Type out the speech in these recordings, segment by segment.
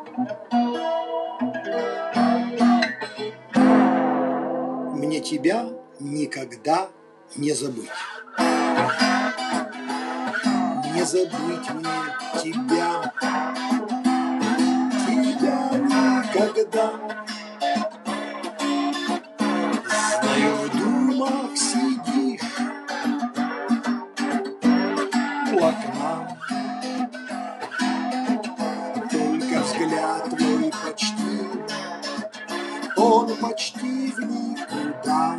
Мне тебя никогда не забыть. Не забыть мне тебя, тебя никогда. Знаю, в думах сидишь у окна, только взгляд твой почти, он почти в никуда.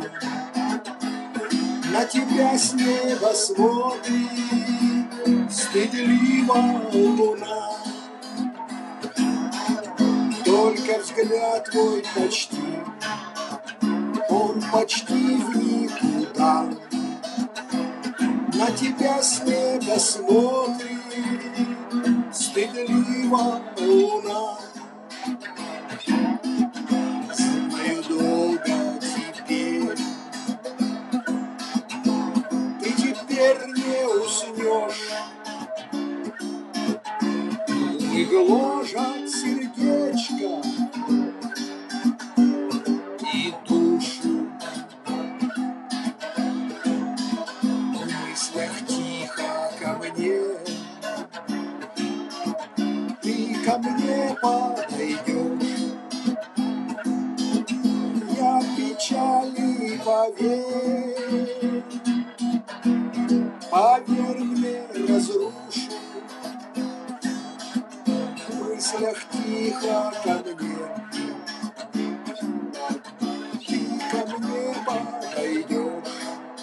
На тебя с неба смотрит стыдливо луна. Только взгляд твой почти, он почти в никуда. На тебя с неба смотрит стыдливо луна. Знаю, долго теперь ты теперь не уснешь. Думы гложат сердечко и душу. В мыслях тихо ко мне, ты ко мне подойдешь. Я печали поверь, поверь мне, разрушу. В мыслях тихо ко мне, ты ко мне подойдешь.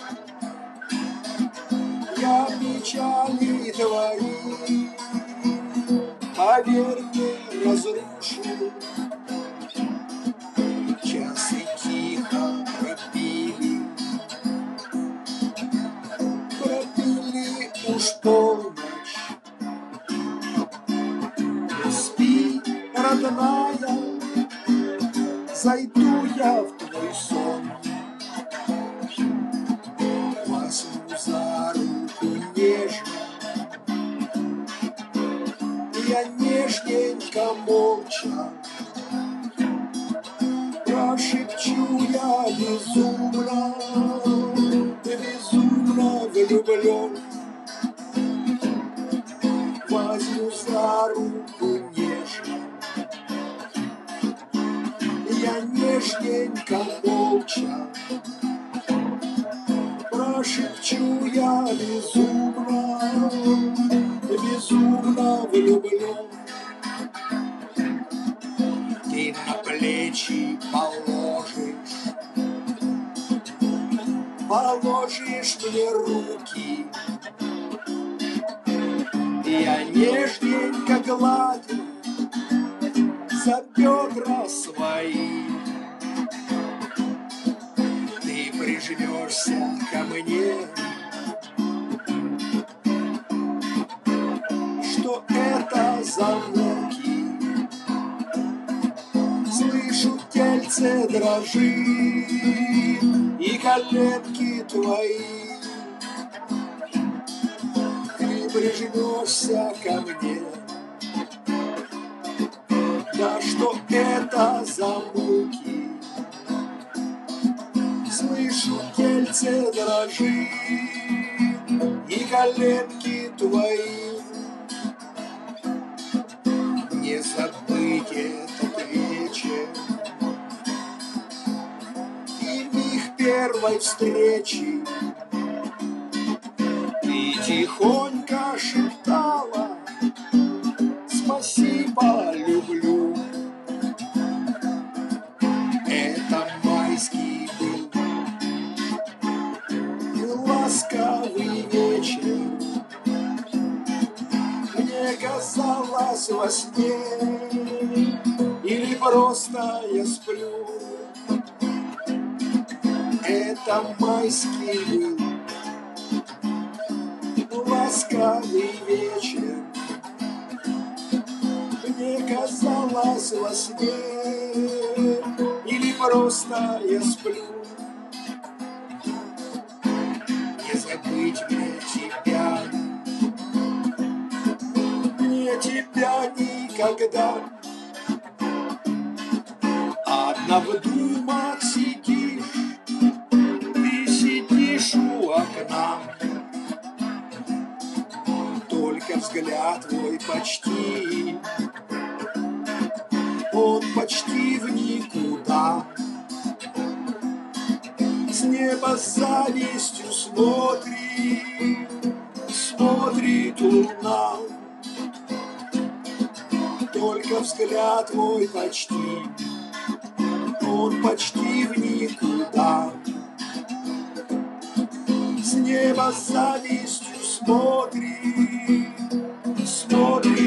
Я печали твои, поверь мне, разрушу. Часы тихо пропили, пропили уж полночь. Спи, родная, зайду я в твой сон. Возьму за руку нежно, я нежненько молча прошепчу я безумно, безумно влюблен. Возьму за руку нежно, я нежненько молча прошепчу я безумно, безумно влюблен. Ты на плечи положишь мне руки, я нежненько гладю за бедра свои. Ты прижмешься ко мне, что это за муки? Слышу, тельце дрожит и коленки твои. Ты прижмешься ко мне, да что это за муки? Слышу, тельце дрожит и коленки твои. Не забыть этот вечер и миг первой встречи. Ты тихонько шептала: спасибо, люблю. Это майский был и ласковый вечер. Мне казалось во сне, или просто я сплю. Это майский был ласковый вечер. Мне казалось во сне, или просто я сплю. Не забыть мне тебя, мне тебя никогда. На вдумах сидишь, ты сидишь у окна, только взгляд твой почти, он почти в никуда. С неба с завистью смотрит луна, только взгляд твой почти, он почти в никуда. С неба с завистью смотрит